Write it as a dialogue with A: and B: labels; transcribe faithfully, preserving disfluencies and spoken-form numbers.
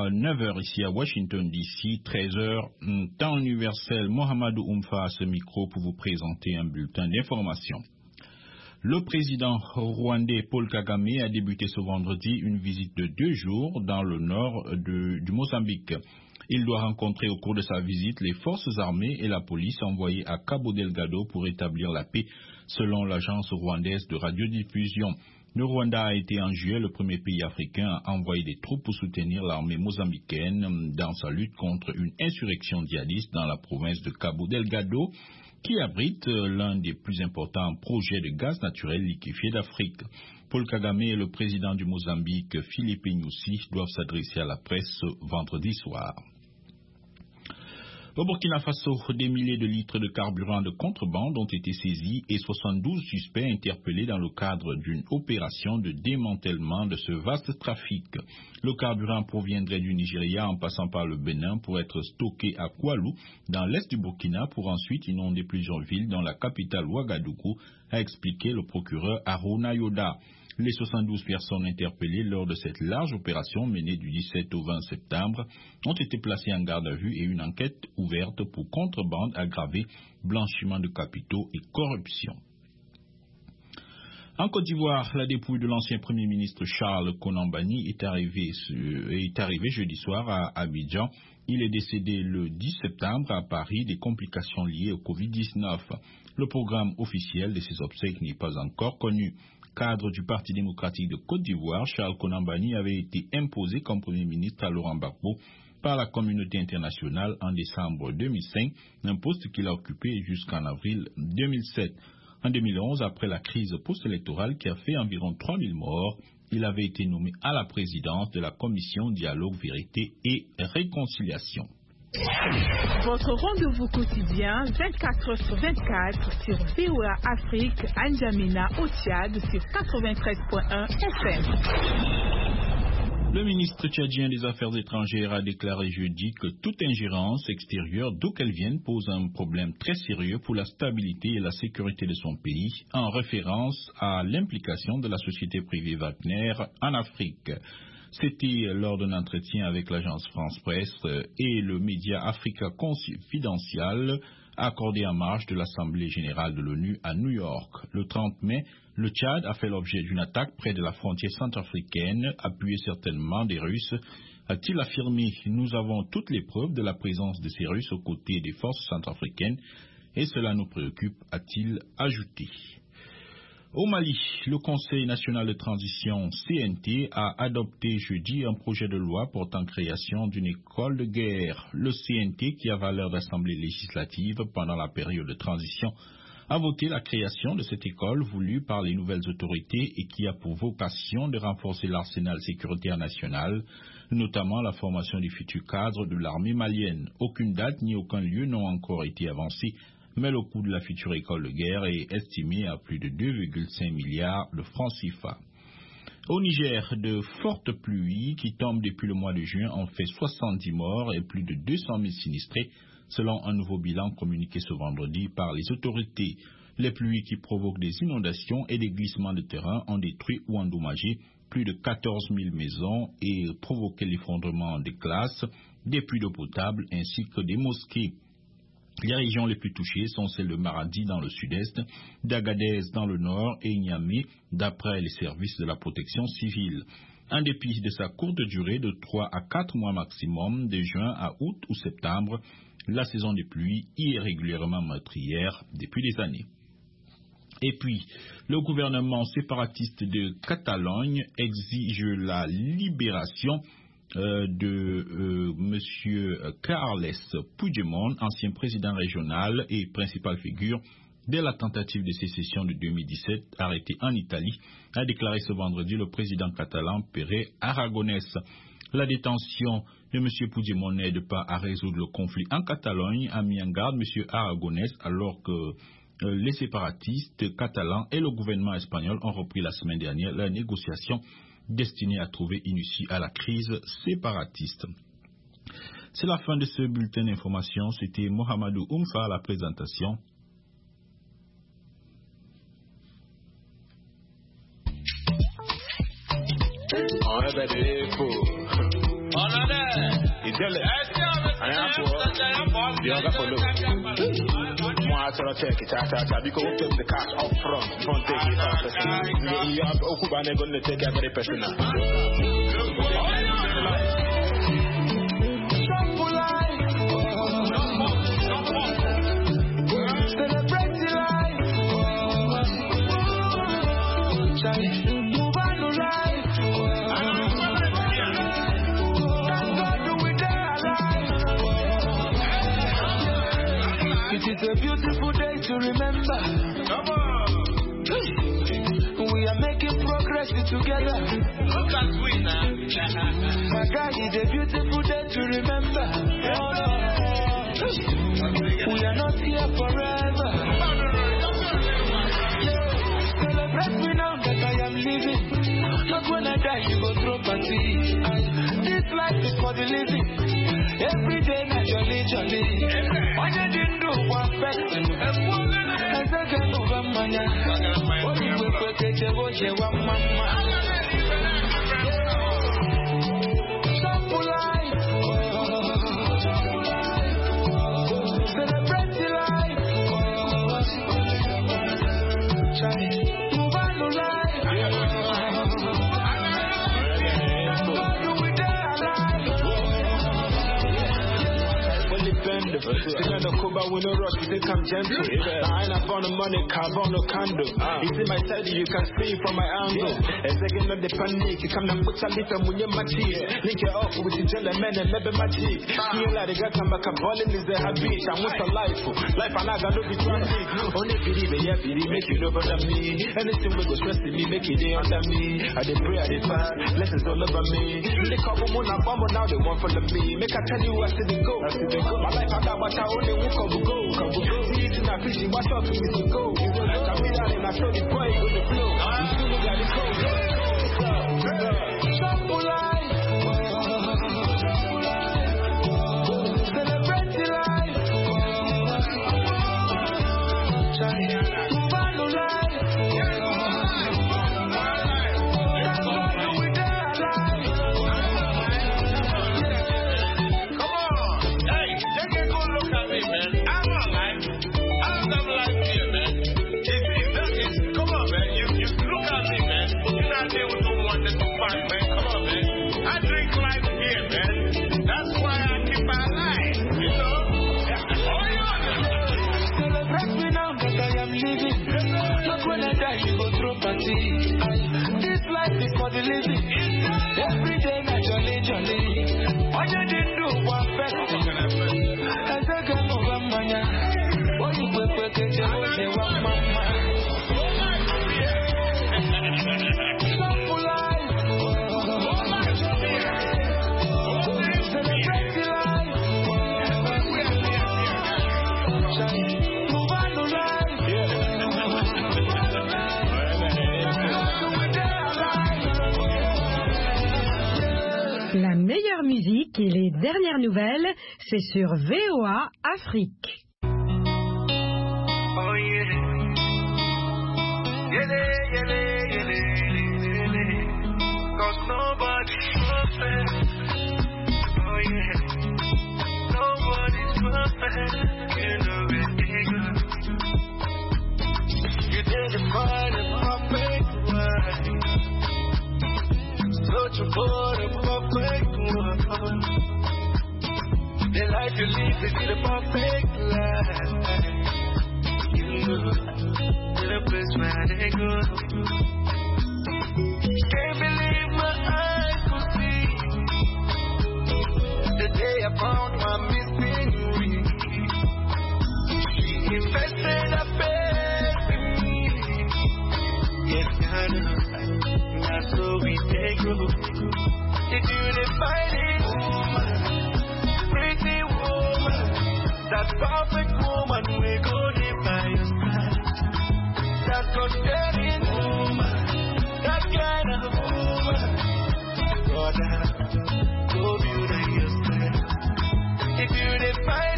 A: neuf heures ici à Washington D C, treize heures temps universel. Mohamedou Oumfa à ce micro pour vous présenter un bulletin d'information. Le président rwandais Paul Kagame a débuté ce vendredi une visite de deux jours dans le nord de, du Mozambique. Il doit rencontrer au cours de sa visite les forces armées et la police envoyées à Cabo Delgado pour établir la paix, selon l'agence rwandaise de radiodiffusion. Le Rwanda a été en juillet le premier pays africain à envoyer des troupes pour soutenir l'armée mozambicaine dans sa lutte contre une insurrection djihadiste dans la province de Cabo Delgado, qui abrite l'un des plus importants projets de gaz naturel liquéfié d'Afrique. Paul Kagame et le président du Mozambique, Philippe Nyusi, doivent s'adresser à la presse vendredi soir. Au Burkina Faso, des milliers de litres de carburant de contrebande ont été saisis et soixante-douze suspects interpellés dans le cadre d'une opération de démantèlement de ce vaste trafic. Le carburant proviendrait du Nigeria en passant par le Bénin pour être stocké à Koualou, dans l'est du Burkina, pour ensuite inonder plusieurs villes dans la capitale Ouagadougou, a expliqué le procureur Haruna Yoda. Les soixante-douze personnes interpellées lors de cette large opération menée du dix-sept au vingt septembre ont été placées en garde à vue et une enquête ouverte pour contrebande aggravée, blanchiment de capitaux et corruption. En Côte d'Ivoire, la dépouille de l'ancien Premier ministre Charles Konan Banny est arrivée, est arrivée jeudi soir à Abidjan. Il est décédé le dix septembre à Paris des complications liées au covid dix-neuf. Le programme officiel de ses obsèques n'est pas encore connu. Cadre du Parti démocratique de Côte d'Ivoire, Charles Konan Banny avait été imposé comme Premier ministre à Laurent Gbagbo par la communauté internationale en décembre deux mille cinq, un poste qu'il a occupé jusqu'en avril deux mille sept. En deux mille onze, après la crise post-électorale qui a fait environ trois mille morts, il avait été nommé à la présidence de la commission Dialogue, Vérité et Réconciliation.
B: Votre rendez-vous quotidien vingt-quatre heures sur vingt-quatre sur V O A Afrique, N'Djamena au Tchad sur quatre-vingt-treize virgule un F M.
A: Le ministre tchadien des Affaires étrangères a déclaré jeudi que toute ingérence extérieure, d'où qu'elle vienne, pose un problème très sérieux pour la stabilité et la sécurité de son pays, en référence à l'implication de la société privée Wagner en Afrique. C'était lors d'un entretien avec l'agence France Presse et le média Africa Confidential accordé en marge de l'Assemblée générale de l'ONU à New York. Le trente mai, le Tchad a fait l'objet d'une attaque près de la frontière centrafricaine, appuyée certainement des Russes, a-t-il affirmé. Nous avons toutes les preuves de la présence de ces Russes aux côtés des forces centrafricaines et cela nous préoccupe, a-t-il ajouté. Au Mali, le Conseil national de transition C N T a adopté jeudi un projet de loi portant création d'une école de guerre. Le C N T, qui a valeur d'assemblée législative pendant la période de transition, a voté la création de cette école voulue par les nouvelles autorités et qui a pour vocation de renforcer l'arsenal sécuritaire national, notamment la formation des futurs cadres de l'armée malienne. Aucune date ni aucun lieu n'ont encore été avancés, mais le coût de la future école de guerre est estimé à plus de deux virgule cinq milliards de francs C F A. Au Niger, de fortes pluies qui tombent depuis le mois de juin ont fait soixante-dix morts et plus de deux cent mille sinistrés, selon un nouveau bilan communiqué ce vendredi par les autorités. Les pluies qui provoquent des inondations et des glissements de terrain ont détruit ou endommagé plus de quatorze mille maisons et provoqué l'effondrement des classes, des puits d'eau potable ainsi que des mosquées. Les régions les plus touchées sont celles de Maradi dans le sud-est, d'Agadez dans le nord et Niamey, d'après les services de la protection civile. En dépit de sa courte durée de trois à quatre mois maximum, de juin à août ou septembre, la saison des pluies y est régulièrement meurtrière depuis des années. Et puis, le gouvernement séparatiste de Catalogne exige la libération Euh, de euh, M. Carles Puigdemont, ancien président régional et principale figure dès la tentative de sécession de deux mille dix-sept, arrêté en Italie, a déclaré ce vendredi le président catalan Pere Aragonès. La détention de M. Puigdemont n'aide pas à résoudre le conflit en Catalogne, a mis en garde M. Aragonès, alors que euh, les séparatistes catalans et le gouvernement espagnol ont repris la semaine dernière la négociation destiné à trouver une issue à la crise séparatiste. C'est la fin de ce bulletin d'information. C'était Mohamedou Oumfa à la présentation.
C: On répète les faux. You tell it. And I'm for the other follow. More to check it out. Because we take the cash up front. Don't take it out. You have Okubane going to take it very personal.
D: It's a beautiful day to remember. Come on. We are making progress together. Look at we now. My God, it's a beautiful day to remember. We are not here forever. Celebrate me now that I am living. Not when I die, you go throw party. This life is for the living. Every day, naturally, jolly. Why you didn't do one person? I said, I know one man. What you will protect your watch, one mama. Simple life. Celebrate the life. Move on to life.
C: Still the Cuba with no rush, we think I'm gentle. I ain't up on the money, carbon no candle. It's in my side, you can see from my angle. A second of the panic, you come and put a little when you're my cheese. Link it up with the jelly man and maybe my cheek. Feel like they got some back up, balling is the habit. I want a life, life and I got no be traffic. Only believe it, yeah, believe make you know better me. Anything we go stressing me, make it under me. I did pray, I did fast, lessons all over me. They couple more now, bomb now they want for the me. Make I tell you I see the go, I see the go. My life I got what I only walk on the go, come go. See it in a fishing, watch out for me to go. I mean that and I saw the boy on the flow. You still look at the cold. Simple life. Celebrate the life. Move on to life. This life is for the living. Every day, naturally, jolly. All you did do one person. As a girl of a man, what you put for the one mama. Simple life. Celebrate the life. Move on to life.
E: La meilleure musique et les dernières nouvelles, c'est sur V O A Afrique.
D: Oh yeah. Yele, yele, yele, yele. Cause nobody's perfect. Oh yeah. Nobody's perfect. You know it, nigga. You didn't find a perfect way. Searching for the perfect one. The life you live is the perfect life. You know, the place where they go. Can't believe my eyes could see the day I found my missing ring. She invested a faith in me. Yes, kind of. That's so we take go. If you're fighting woman, pretty woman, that perfect woman, we go live by your side. That God-fearing woman, that kind of woman, God, go beauty yourself. If you're fighting